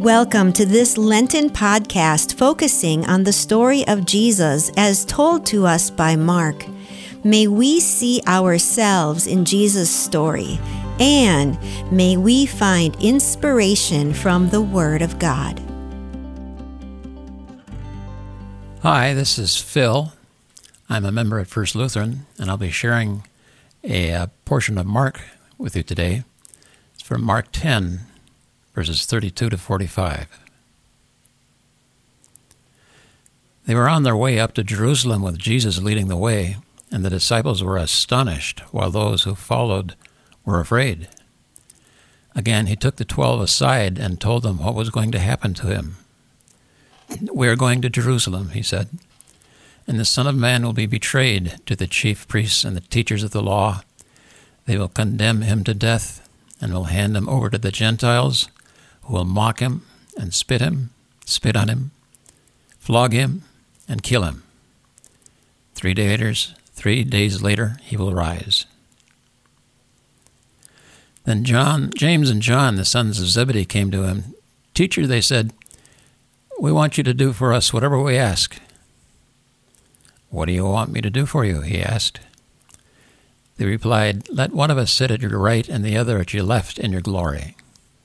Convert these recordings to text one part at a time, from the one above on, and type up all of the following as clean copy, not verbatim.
Welcome to this Lenten podcast focusing on the story of Jesus as told to us by Mark. May we see ourselves in Jesus' story, and may we find inspiration from the Word of God. Hi, this is Phil. I'm a member at First Lutheran, and I'll be sharing a portion of Mark with you today. It's from Mark 10, verses 32 to 45. They were on their way up to Jerusalem with Jesus leading the way, and the disciples were astonished, while those who followed were afraid. Again, he took the 12 aside and told them what was going to happen to him. "We are going to Jerusalem," he said, "and the Son of Man will be betrayed to the chief priests and the teachers of the law. They will condemn him to death and will hand him over to the Gentiles, who will mock him and spit on him, flog him, and kill him. 3 days later, he will rise." Then James and John, the sons of Zebedee, came to him. "Teacher," they said, "we want you to do for us whatever we ask." "What do you want me to do for you?" he asked. They replied, "Let one of us sit at your right and the other at your left in your glory."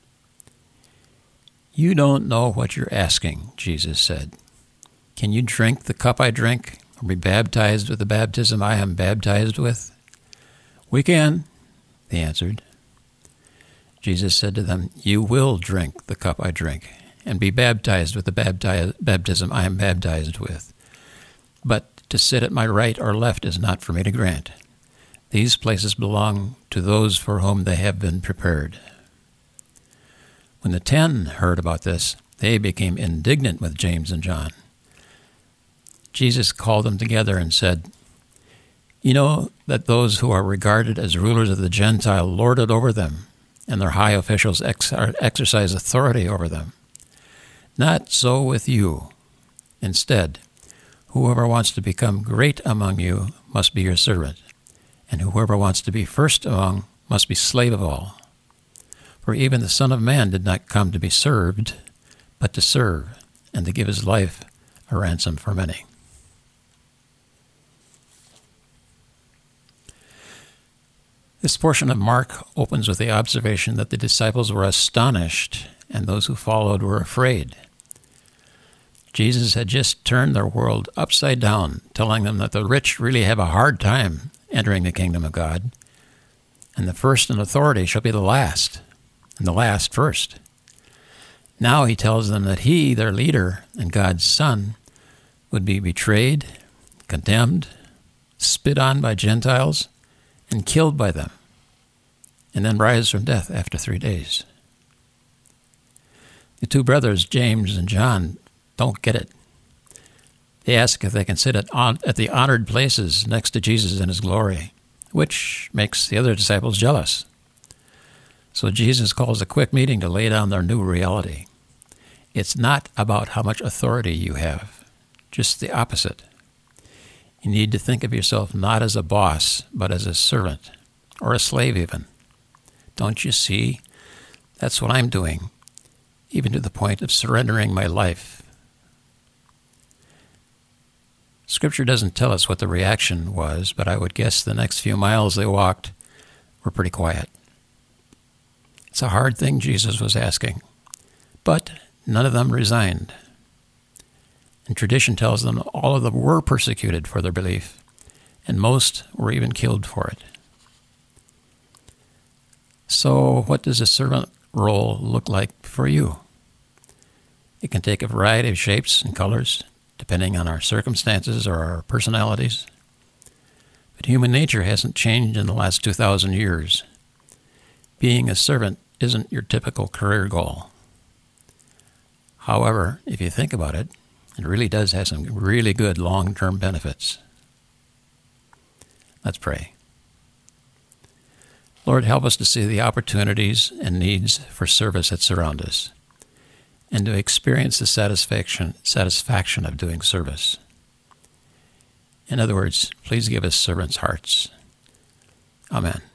"You don't know what you're asking," Jesus said. "Can you drink the cup I drink, or be baptized with the baptism I am baptized with?" "We can," they answered. Jesus said to them, "You will drink the cup I drink, and be baptized with the baptism I am baptized with. But to sit at my right or left is not for me to grant. These places belong to those for whom they have been prepared." When the 10 heard about this, they became indignant with James and John. Jesus called them together and said, "You know that those who are regarded as rulers of the Gentile lord it over them, and their high officials exercise authority over them. Not so with you. Instead, whoever wants to become great among you must be your servant, and whoever wants to be first among must be slave of all. For even the Son of Man did not come to be served, but to serve, and to give his life a ransom for many." This portion of Mark opens with the observation that the disciples were astonished, and those who followed were afraid. Jesus had just turned their world upside down, telling them that the rich really have a hard time entering the kingdom of God, and the first in authority shall be the last, and the last first. Now he tells them that he, their leader and God's Son, would be betrayed, condemned, spit on by Gentiles, and killed by them, and then rise from death after 3 days. The 2 brothers, James and John, don't get it. They ask if they can sit at the honored places next to Jesus in his glory, which makes the other disciples jealous. So Jesus calls a quick meeting to lay down their new reality. It's not about how much authority you have, just the opposite. You need to think of yourself not as a boss, but as a servant, or a slave even. Don't you see? That's what I'm doing, even to the point of surrendering my life. Scripture doesn't tell us what the reaction was, but I would guess the next few miles they walked were pretty quiet. It's a hard thing Jesus was asking, but none of them resigned. And tradition tells them all of them were persecuted for their belief, and most were even killed for it. So what does a servant role look like for you? It can take a variety of shapes and colors, depending on our circumstances or our personalities. But human nature hasn't changed in the last 2,000 years. Being a servant isn't your typical career goal. However, if you think about it, it really does have some really good long-term benefits. Let's pray. Lord, help us to see the opportunities and needs for service that surround us, and to experience the satisfaction of doing service. In other words, please give us servants' hearts. Amen.